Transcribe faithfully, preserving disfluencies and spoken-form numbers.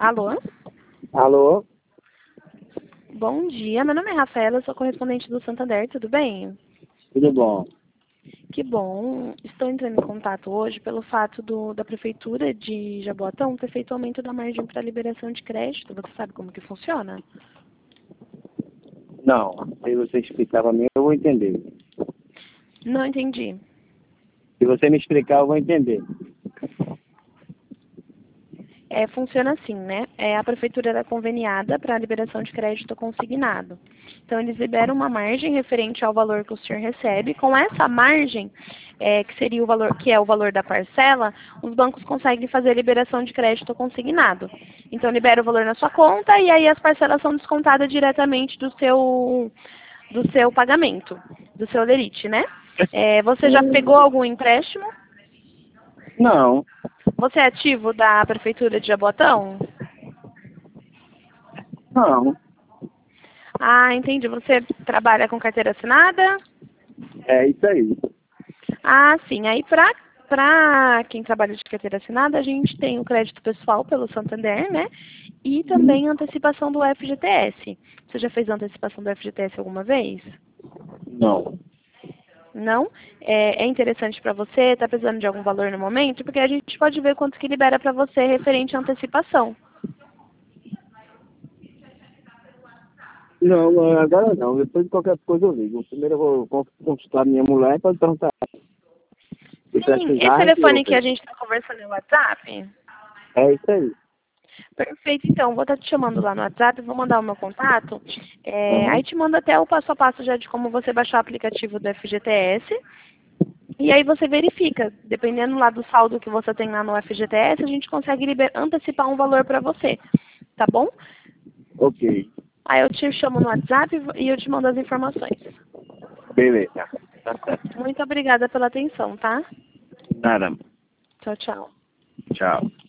Alô? Alô? Bom dia, meu nome é Rafaela, sou correspondente do Santander, tudo bem? Tudo bom? Que bom. Estou entrando em contato hoje pelo fato do, da Prefeitura de Jaboatão ter feito aumento da margem para liberação de crédito. Você sabe como que funciona? Não, se você explicar para mim, eu vou entender. Não entendi. Se você me explicar, eu vou entender. É, funciona assim, né? É, a Prefeitura era conveniada para a liberação de crédito consignado. Então, eles liberam uma margem referente ao valor que o senhor recebe. Com essa margem, é, que seria o valor, que é o valor da parcela, os bancos conseguem fazer a liberação de crédito consignado. Então, libera o valor na sua conta e aí as parcelas são descontadas diretamente do seu, do seu pagamento, do seu lerite, né? É, você já pegou algum empréstimo? Não, Você é ativo da Prefeitura de Jaboatão? não. Ah, entendi. Você trabalha com carteira assinada? É isso aí. Ah, sim. Aí, para para quem trabalha de carteira assinada, a gente tem o crédito pessoal pelo Santander, né? E também a antecipação do F G T S. Você já fez a antecipação do F G T S alguma vez? Não. Não? É, é interessante para você? Está precisando de algum valor no momento? Porque a gente pode ver quanto que libera para você referente à antecipação. Não, agora não. Depois de qualquer coisa eu ligo. Primeiro eu vou con- consultar minha mulher para perguntar. Se Sim, esse precisar, eu telefone que a vejo. gente está conversando é o WhatsApp? É isso aí. Perfeito, então, vou estar te chamando lá no WhatsApp, vou mandar o meu contato, é, Uhum. aí te mando até o passo a passo já de como você baixar o aplicativo do F G T S, e aí você verifica, dependendo lá do saldo que você tem lá no F G T S, a gente consegue liber- antecipar um valor para você, tá bom? Ok. Aí eu te chamo no WhatsApp e eu te mando as informações. Beleza. Tá certo. Muito obrigada pela atenção, tá? Nada. Tchau, tchau. Tchau.